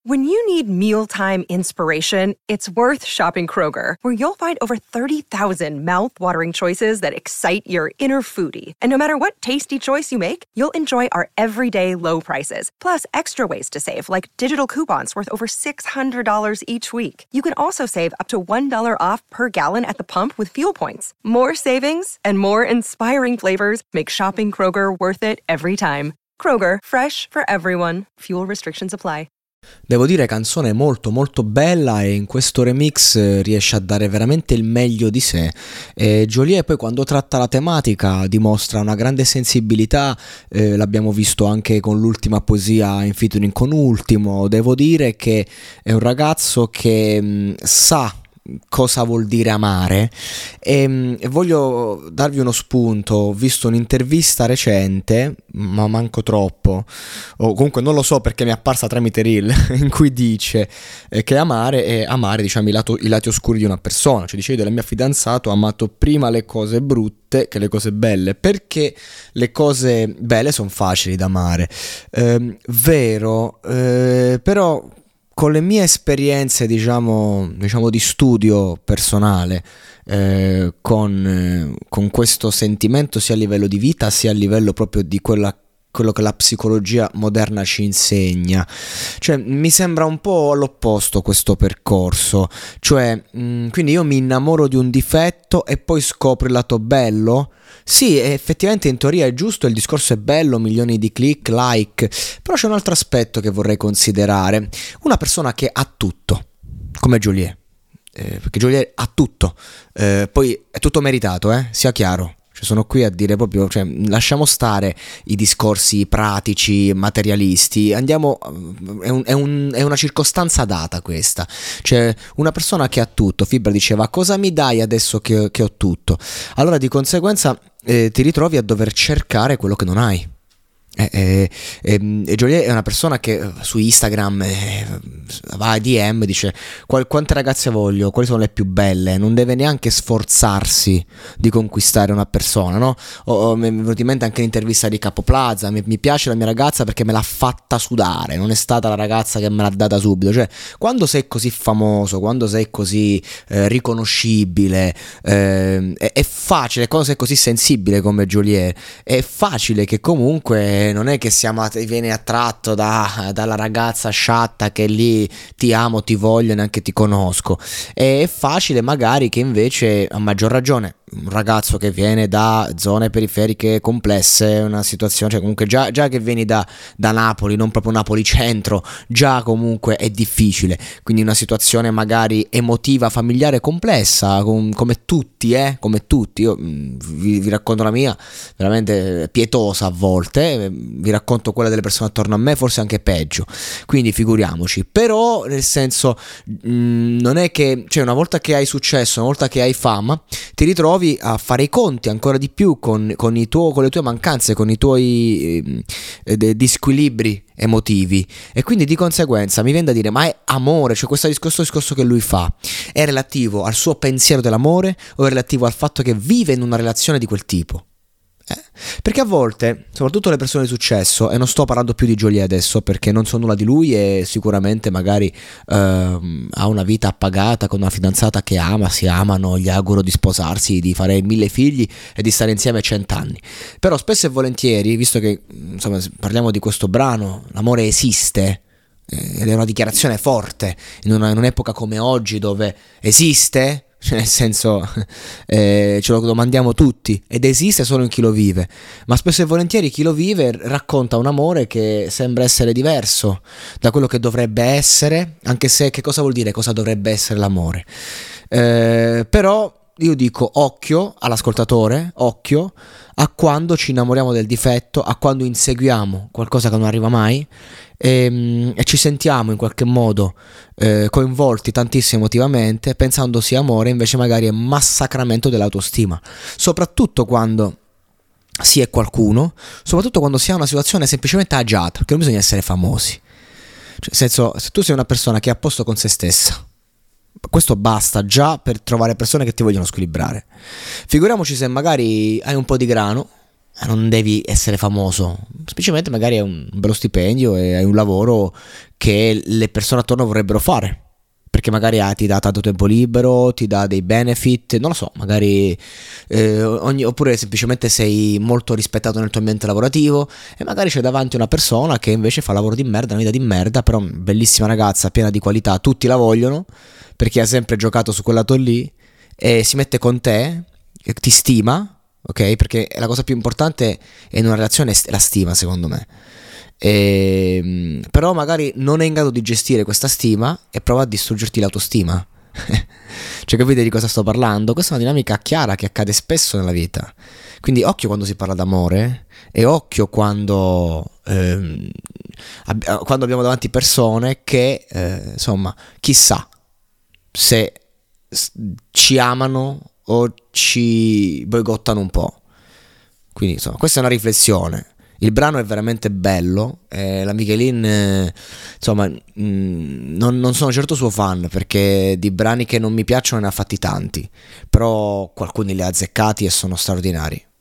When you need mealtime inspiration, it's worth shopping Kroger, where you'll find over 30,000 mouth-watering choices that excite your inner foodie. And no matter what tasty choice you make, you'll enjoy our everyday low prices, plus extra ways to save, like digital coupons worth over $600 each week. You can also save up to $1 off per gallon at the pump with fuel points. More savings and more inspiring flavors make shopping Kroger worth it every time. Kroger, fresh for everyone. Fuel restrictions apply. Devo dire, canzone molto molto bella, e in questo remix riesce a dare veramente il meglio di sé. E Geolier poi, quando tratta la tematica, dimostra una grande sensibilità, l'abbiamo visto anche con l'ultima poesia in featuring con Ultimo. Devo dire che è un ragazzo che sa cosa vuol dire amare, e voglio darvi uno spunto. Ho visto un'intervista recente, ma manco troppo, o comunque non lo so perché mi è apparsa tramite Reel, in cui dice che amare è amare, diciamo, i lati oscuri di una persona. Cioè, dice: io della mia fidanzata ho amato prima le cose brutte che le cose belle, perché le cose belle sono facili da amare. Vero, però con le mie esperienze, diciamo di studio personale, con questo sentimento, sia a livello di vita sia a livello proprio di quello che la psicologia moderna ci insegna, cioè mi sembra un po' all'opposto questo percorso. Cioè, quindi io mi innamoro di un difetto e poi scopro il lato bello. Sì, effettivamente in teoria è giusto, il discorso è bello, milioni di click, like, però c'è un altro aspetto che vorrei considerare. Una persona che ha tutto, come Geolier, perché Geolier ha tutto, poi è tutto meritato, sia chiaro. Cioè, sono qui a dire proprio, cioè, lasciamo stare i discorsi pratici, materialisti, andiamo, è una circostanza data questa. Cioè, una persona che ha tutto, Fibra diceva: cosa mi dai adesso che ho tutto? Allora, di conseguenza ti ritrovi a dover cercare quello che non hai. E Geolier è una persona che su Instagram va a DM, dice: quante ragazze voglio, quali sono le più belle. Non deve neanche sforzarsi di conquistare una persona, no? Mi è venuta in mente anche l'intervista di Capo Plaza: mi piace la mia ragazza perché me l'ha fatta sudare, non è stata la ragazza che me l'ha data subito. Cioè, quando sei così famoso, quando sei così riconoscibile, è facile, quando sei così sensibile come Geolier, è facile che comunque non è che vieni attratto dalla ragazza sciatta che lì ti amo, ti voglio, neanche ti conosco. È facile magari che invece, a maggior ragione, un ragazzo che viene da zone periferiche complesse, una situazione, cioè comunque già che vieni da Napoli, non proprio Napoli centro, già comunque è difficile, quindi una situazione magari emotiva, familiare complessa, come tutti, io vi racconto la mia, veramente pietosa a volte, vi racconto quella delle persone attorno a me, forse anche peggio, quindi figuriamoci. Però, nel senso, non è che, cioè, una volta che hai successo, una volta che hai fama, ti ritrovi a fare i conti ancora di più con le tue mancanze, con i tuoi disquilibri emotivi, e quindi di conseguenza mi viene da dire: ma è amore? Cioè, questo discorso che lui fa è relativo al suo pensiero dell'amore o è relativo al fatto che vive in una relazione di quel tipo? Perché a volte, soprattutto le persone di successo, e non sto parlando più di Geolier adesso perché non so nulla di lui e sicuramente magari ha una vita appagata con una fidanzata che ama, si amano, gli auguro di sposarsi, di fare 1000 figli e di stare insieme 100 anni. Però spesso e volentieri, visto che insomma parliamo di questo brano, l'amore esiste, ed è una dichiarazione forte in un'epoca come oggi dove esiste, nel senso, ce lo domandiamo tutti, ed esiste solo in chi lo vive, ma spesso e volentieri chi lo vive racconta un amore che sembra essere diverso da quello che dovrebbe essere, anche se che cosa vuol dire cosa dovrebbe essere l'amore? Però io dico occhio all'ascoltatore, occhio a quando ci innamoriamo del difetto, a quando inseguiamo qualcosa che non arriva mai, e ci sentiamo in qualche modo coinvolti tantissimo emotivamente, pensando sia amore, invece magari è massacramento dell'autostima, soprattutto quando si è qualcuno, soprattutto quando si ha una situazione semplicemente agiata, perché non bisogna essere famosi. Cioè, nel senso, se tu sei una persona che è a posto con se stessa, questo basta già per trovare persone che ti vogliono squilibrare. Figuriamoci se magari hai un po' di grano, non devi essere famoso, semplicemente magari hai un bello stipendio e hai un lavoro che le persone attorno vorrebbero fare, perché magari ti dà tanto tempo libero, ti dà dei benefit, non lo so, magari oppure semplicemente sei molto rispettato nel tuo ambiente lavorativo e magari c'è davanti una persona che invece fa lavoro di merda, una vita di merda, però bellissima ragazza, piena di qualità, tutti la vogliono perché ha sempre giocato su quel lato lì e si mette con te, ti stima, ok? Perché la cosa più importante in una relazione è la stima, secondo me. Però magari non è in grado di gestire questa stima e prova a distruggerti l'autostima. Cioè, capite di cosa sto parlando? Questa è una dinamica chiara che accade spesso nella vita. Quindi occhio quando si parla d'amore e occhio quando abbiamo davanti persone che insomma, chissà se ci amano o ci boicottano un po'. Quindi insomma, questa è una riflessione. Il brano è veramente bello, la Michelin, insomma, non sono certo suo fan, perché di brani che non mi piacciono ne ha fatti tanti, però alcuni li ha azzeccati e sono straordinari.